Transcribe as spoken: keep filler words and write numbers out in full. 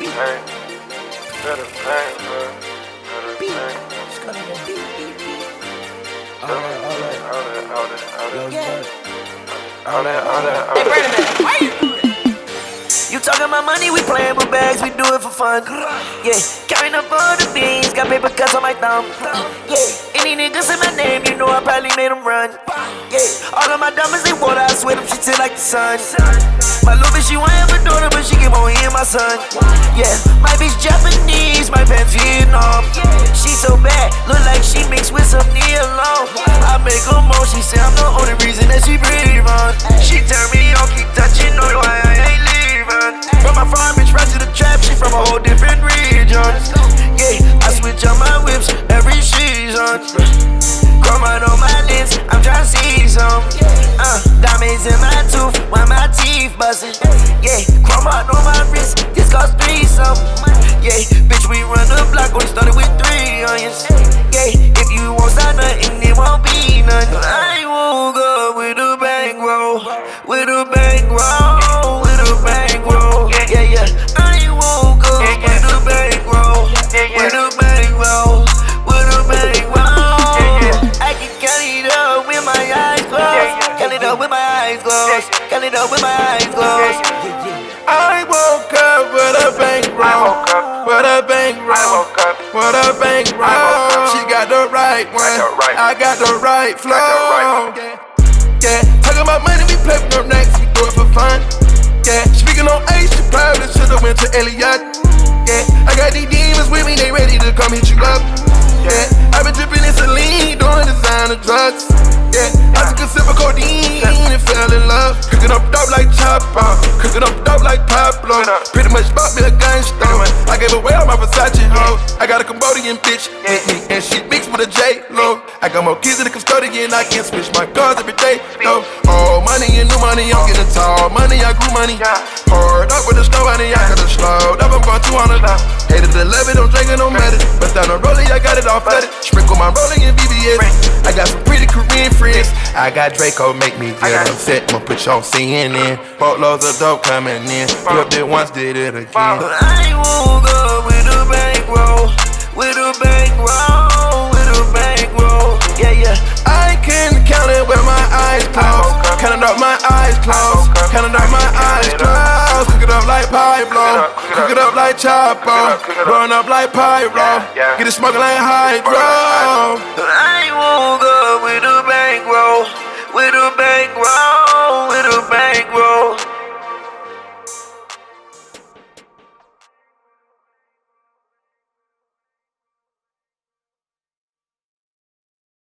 beat. Better bang, bro. Beat. Just go to the beat, beat, beat. All that, all that, all that, all that, all that, yeah. All that, all that, all that. Hey, wait a minute. Why you do that? You talking about money, we playing with bags, we do it for fun. Yeah, carrying up all the beans, got paper cuts on my thumb. Yeah, any niggas in my name, you know I probably made them run. Yeah, all of my diamonds, they water, I swear them shit till like the sun. My little bitch, she won't have a daughter, but she get more in my son. Yeah, my bitch Japanese, my pants Vietnam. She so bad, look like she mixed with some Neilon. I make her more, she say I'm the only reason that she breathe on. She turn me on, keep touching, know why I ain't leaving. From my farm bitch right to the trap, she from a whole different region. Yeah, I switch on my whips every season. Chrome out on my lens, I'm tryna see some. Uh, diamonds in my tooth, while my teeth bustin'. Yeah, chrome out on my wrist, this cost three something. Yeah, bitch, we run the block, only started with three onions. Yeah, if you won't start nothing, it won't be nothing. I won't go with a bankroll, with a bankroll, with a bankroll. Yeah, yeah, I won't go with a bankroll, with a bankroll, with a bankroll. I can count it up with my eyes closed, count it up with my eyes closed, count it up with my eyes closed. I woke up with a bankroll, with a bankroll, with a bankroll. She got the right one, I got the right flow. Yeah, talking about money, we play with no necks, we do it for fun. Yeah, speaking on Ace, she probably should've went to Elliot. Yeah, I got these demons with me, they ready to come hit you up. Yeah, I been dripping in saline, doing designer drugs. Yeah, I took a sip of codeine and fell in love. Cooking up dope like Chopper, cooking up dope like Pablo. Pretty much bought me a gun store. I gave away all my Versace hoes. I got a Cambodian bitch with me, and she mixed with a J-Lo. I got more kids than the custodian, I can switch my cars every day. No, oh, money and new money, I'm getting tall. Money, I grew money. Hard up with the snow, honey, I could've slowed up, I'm going two hundred. Hated the eleven, I'm drinking no medicine. But down the rollie, I got it all flooded. Sprinkle my rolling in B B S. I got some pretty Korean friends. I got Draco, make me get upset. I'ma put you on C N N. Boatloads of dope coming in. You up there once, did it again. I won't go with a bankroll, with a bankroll, with a bankroll. Yeah, yeah. I can count it with my eyes closed. Counting up my eyes closed. Counting up my eyes closed. Cook it up like Pablo. Cook it up like Chapo. Burn up like Pyro. Get it smoking like Hydro. I won't go with a bankroll, with a bankroll, with a bankroll.